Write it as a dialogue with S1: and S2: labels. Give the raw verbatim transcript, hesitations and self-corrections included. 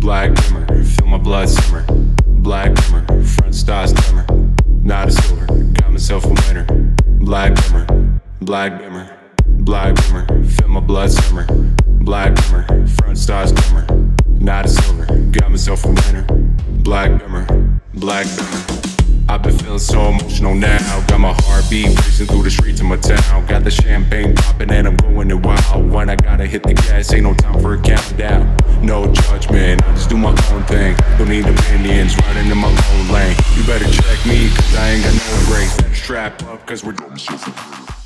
S1: Black dimmer, feel my blood simmer. Black dimmer, front stars dimmer. Not a silver, got myself a winner. Black dimmer, black dimmer, black dimmer, feel my blood simmer. Black dimmer, front stars dimmer. Not a silver, got myself a winner. Black dimmer, black dimmer. I've been feeling so emotional now. Got my heartbeat racing through the streets of my town. Got the champagne popping and I'm going it wild. When I gotta hit the gas, ain't no time for a countdown. No judgment, I just do my own thing. Don't need opinions, riding in my own lane. You better check me, cause I ain't got no brakes. Strap up, cause we're doing shit.